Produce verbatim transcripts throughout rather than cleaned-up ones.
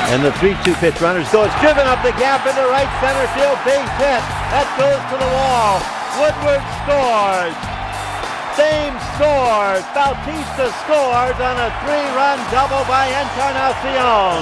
And the three two pitch, runners go. It's driven up the gap into right center field. Base hit. That goes to the wall. Woodward scores. Thames scores. Bautista scores on a three-run double by Encarnacion.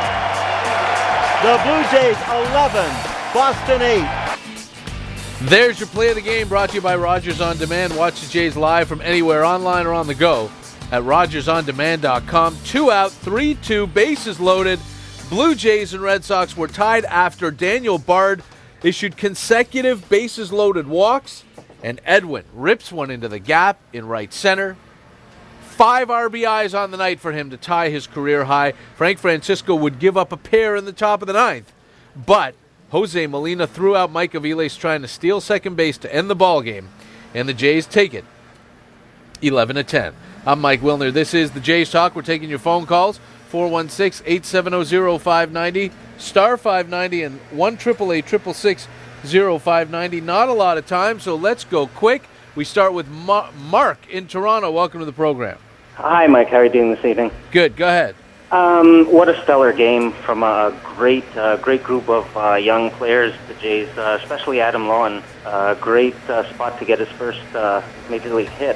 The Blue Jays eleven, Boston eight. There's your play of the game, brought to you by Rogers On Demand. Watch the Jays live from anywhere, online or on the go, at rogers on demand dot com. Two out, three two, bases loaded. Blue Jays and Red Sox were tied after Daniel Bard issued consecutive bases-loaded walks, and Edwin rips one into the gap in right center. Five R B Is on the night for him to tie his career high. Frank Francisco would give up a pair in the top of the ninth, but Jose Molina threw out Mike Aviles trying to steal second base to end the ball game, and the Jays take it eleven to ten. I'm Mike Wilner. This is the Jays Talk. We're taking your phone calls. four one six, eight seven zero, zero five nine zero, star five ninety, and one eight eight eight, six six six, zero five nine zero. Not a lot of time, so let's go quick. We start with Ma- Mark in Toronto. Welcome to the program. Hi, Mike. How are you doing this evening? Good. Go ahead. Um, what a stellar game from a great, uh, great group of uh, young players. The Jays, uh, especially Adam Loewen, uh, great uh, spot to get his first uh, major league hit.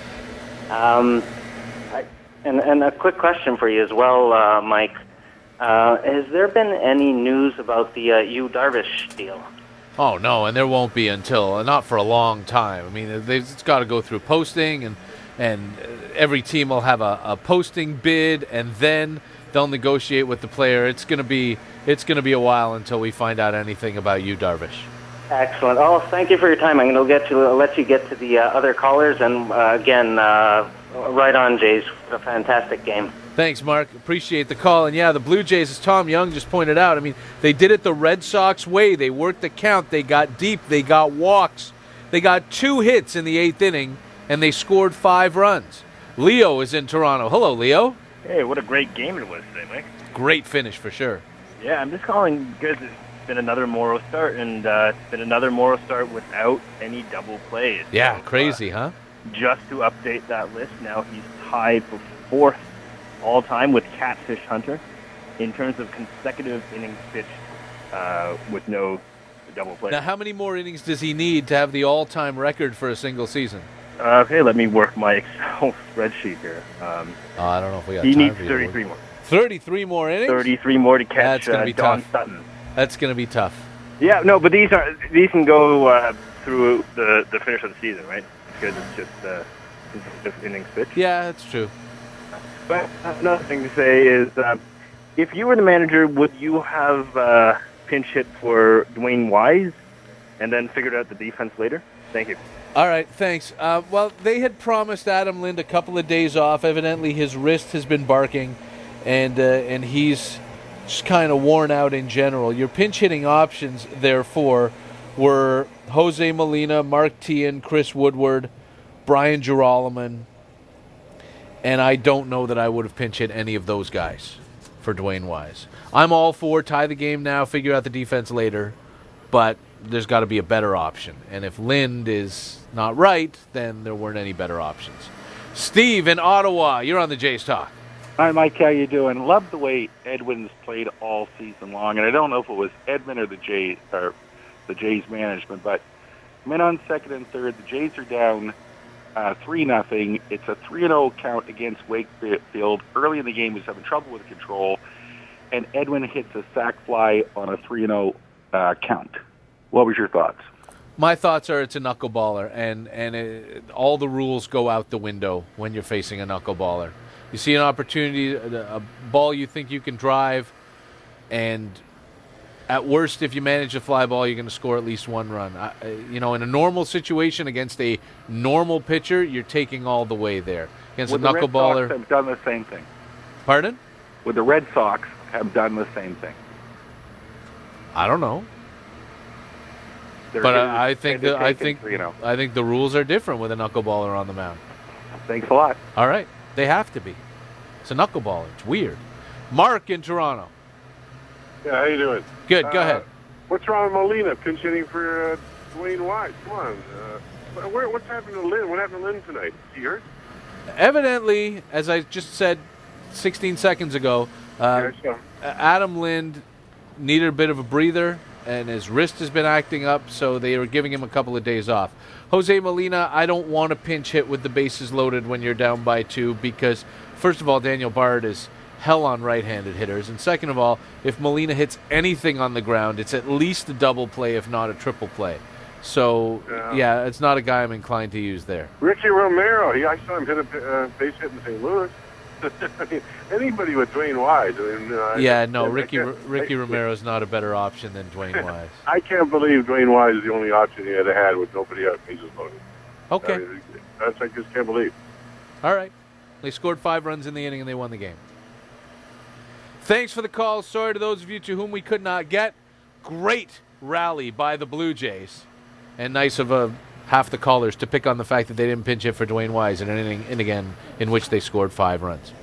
Um, I, and, and a quick question for you as well, uh, Mike. Uh, has there been any news about the uh, Yu Darvish deal? Oh, no, and there won't be until, uh, not for a long time. I mean, it's got to go through posting, and and every team will have a, a posting bid, and then they'll negotiate with the player. It's going to be it's going to be a while until we find out anything about Yu Darvish. Excellent. Oh, thank you for your time. I'm going to get to I'll let you get to the uh, other callers, and uh, again, uh, right on, Jays. A fantastic game. Thanks, Mark. Appreciate the call. And, yeah, the Blue Jays, as Tom Young just pointed out, I mean, they did it the Red Sox way. They worked the count. They got deep. They got walks. They got two hits in the eighth inning, and they scored five runs. Leo is in Toronto. Hello, Leo. Hey, what a great game it was today, Mike. Great finish for sure. Yeah, I'm just calling because it's been another Morrow start, and uh, it's been another Morrow start without any double plays. Yeah, so, crazy, uh, huh? Just to update that list, now he's tied for fourth all-time with Catfish Hunter in terms of consecutive innings pitched uh, with no double plays. Now, how many more innings does he need to have the all-time record for a single season? Uh, okay, let me work my Excel spreadsheet here. Um, oh, I don't know if we got he time needs for you thirty-three more. thirty-three more innings? thirty-three more to That's catch gonna uh, be Don tough. Sutton. That's going to be tough. Yeah, no, but these are these can go uh, through the, the finish of the season, right? Because it's just uh, just innings pitched. Yeah, that's true. But another thing to say is, uh, if you were the manager, would you have uh, pinch hit for Dwayne Wise and then figured out the defense later? Thank you. All right, thanks. Uh, well, they had promised Adam Lind a couple of days off. Evidently, his wrist has been barking, and uh, and he's just kind of worn out in general. Your pinch hitting options, therefore, were Jose Molina, Mark Teahen, Chris Woodward, Brian Girolamo, and I don't know that I would have pinch hit any of those guys for Dwayne Wise. I'm all for tie the game now, figure out the defense later, but there's got to be a better option. And if Lind is not right, then there weren't any better options. Steve in Ottawa, you're on the Jays Talk. Hi, Mike. How you doing? Love the way Edwin's played all season long, and I don't know if it was Edwin or the Jays or the Jays management, but men on second and third, the Jays are down uh, three nothing. It's a three and zero count against Wakefield. Early in the game, he was having trouble with control, and Edwin hits a sac fly on a three and zero uh, count. What was your thoughts? My thoughts are it's a knuckleballer, and and it, all the rules go out the window when you're facing a knuckleballer. You see an opportunity, a, a ball you think you can drive, and at worst, if you manage a fly ball, you're going to score at least one run. I, you know, in a normal situation against a normal pitcher, you're taking all the way there. Against Would a the Red knuckleballer, Sox have done the same thing? Pardon? Would the Red Sox have done the same thing? I don't know. They're But hitting- I, I think they're the, I taking think three and oh. I think the rules are different with a knuckleballer on the mound. Thanks a lot. All right, they have to be. It's a knuckleballer. It's weird. Mark in Toronto. Yeah, how you doing? Good. Go Uh, ahead. What's wrong with Molina pinch hitting for uh, Dwayne Wise? Come on. Uh, where, what's happened to Lynn? What happened to Lynn tonight? Is he hurt? Evidently, as I just said sixteen seconds ago, uh, Yeah, Adam Lind needed a bit of a breather, and his wrist has been acting up, so they are giving him a couple of days off. Jose Molina, I don't want to pinch hit with the bases loaded when you're down by two because, first of all, Daniel Bard is hell on right-handed hitters, and second of all, if Molina hits anything on the ground, it's at least a double play, if not a triple play. So, yeah, yeah it's not a guy I'm inclined to use there. Ricky Romero, he, I saw him hit a uh, base hit in Saint Louis. I mean, anybody with Dwayne Wise. I mean, uh, yeah, no, I, Ricky I Ricky Romero is not a better option than Dwayne Wise. I can't believe Dwayne Wise is the only option he had had with nobody else. Bases loaded. Okay. I mean, that's I just can't believe. All right. They scored five runs in the inning and they won the game. Thanks for the call. Sorry to those of you to whom we could not get. Great rally by the Blue Jays. And nice of a half the callers to pick on the fact that they didn't pinch hit for Dwayne Wise in an inning in again in which they scored five runs.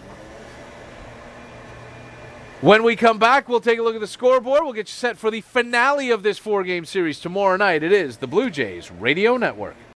When we come back, we'll take a look at the scoreboard. We'll get you set for the finale of this four-game series tomorrow night. It is the Blue Jays Radio Network.